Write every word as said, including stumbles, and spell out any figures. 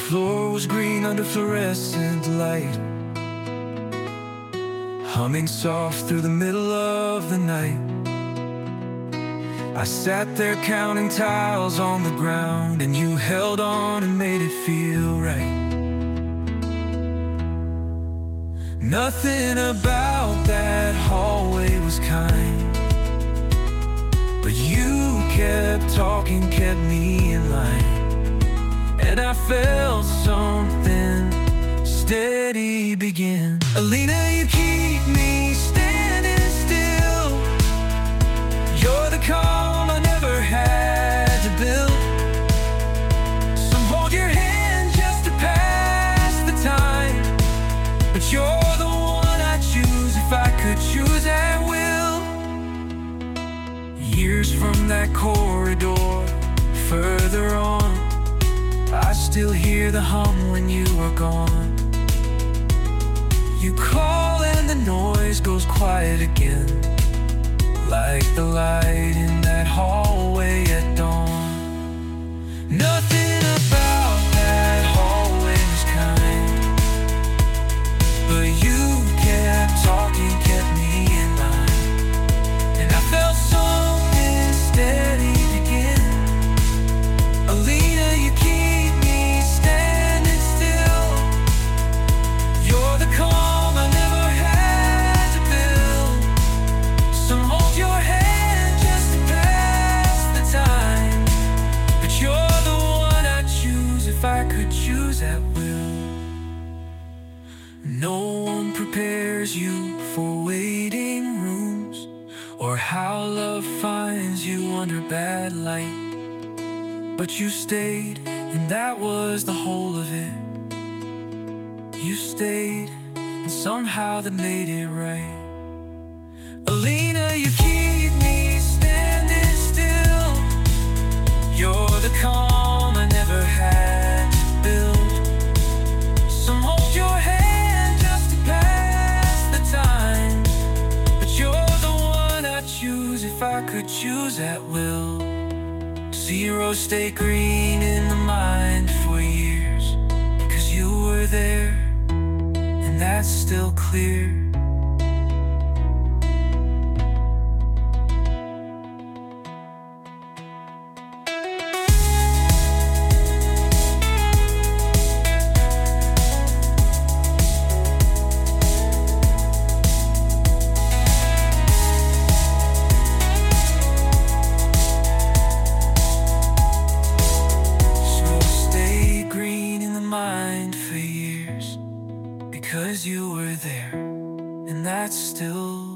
floor was green under fluorescent light, humming soft through the middle of the night. I sat there counting tiles on the ground, and you held on and made it feel right. Nothing about that hallway was kind, but you kept talking, kept me in line. And I felt something steady begin. Alina, you keep me standing still. You're the calm I never had to build. Some hold your hand just to pass the time, but you're the one I choose if I could choose at will. Years from that corridor, further on, I still hear the hum when you are gone. You call and the noise goes quiet again, like the light in that hallway at dawn. Nothing about that hallway was kind, but you kept talking, kept me in line. And I felt something steady begin. Alina, you keep me standing still. You're the calm I never had to build. Some hold your hand just to pass the time, but you're the one I choose if I could choose at will. No one prepares you for waiting rooms, or how love finds you under bad light. But you stayed, and that was the whole of it. You stayed, and somehow that made it right. Alina, you keep me standing still. You're the calm I never had to build. Some hold your hand just to pass the time, but you're the one I choose if I could choose at will. Zero stayed green in the mind for years, because you were there, and that's still clear. Because you were there, and that's still